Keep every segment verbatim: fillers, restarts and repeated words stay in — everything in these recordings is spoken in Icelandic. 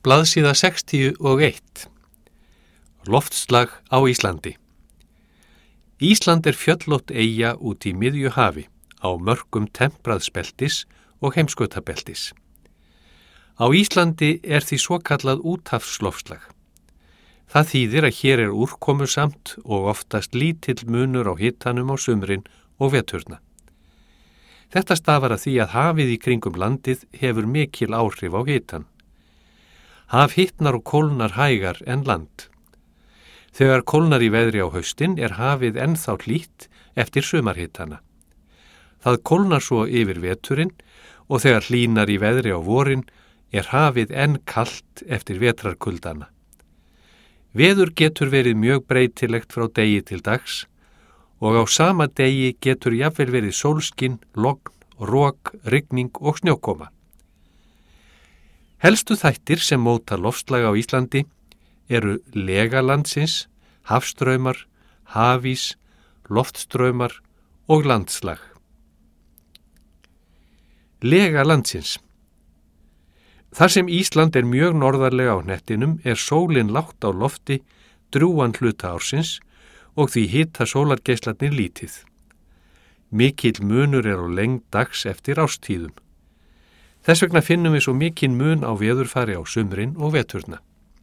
Blaðsíða sextíu og eitt. Loftslag á Íslandi. Ísland er fjöllótt eyja út í miðju hafi, á mörkum tempraðsbeltis og heimskautabeltis. Á Íslandi er því svokallað úthafsloftslag. Það þýðir að hér er úrkomusamt og oftast lítill munur á hitanum á sumrin og veturna. Þetta stafar að því að hafið í kringum landið hefur mikil áhrif á hitan. Haf hitnar og kólnar hægar en land. Þegar kólnar í veðri á haustin er hafið ennþá hlýtt eftir sumarhitana. Það kólnar svo yfir veturinn og þegar hlýnar í veðri á vorin er hafið enn kalt eftir vetrarkuldana. Veður getur verið mjög breytilegt frá degi til dags og á sama degi getur jafnvel verið sólskin, logn, rok, rigning og snjókoma. Helstu þættir sem móta loftslag á Íslandi eru lega landsins, hafstraumar, hafís, loftstraumar og landslag. Lega landsins. Þar sem Ísland er mjög norðarlega á hnettinum er sólin lágt á lofti drjúgan hluta ársins og því hita sólargeislarnir lítið. Mikill munur er á lengd dags eftir árstíðum. Þess vegna finnum við svo mikinn mun á veðurfari á sumrin og veturna.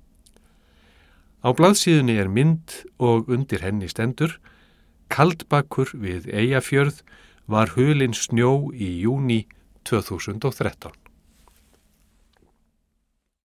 Á blaðsíðunni er mynd og undir henni stendur: Kaldbakur við Eyjafjörð var hulinn snjó í júní tvö þúsund og þrettán.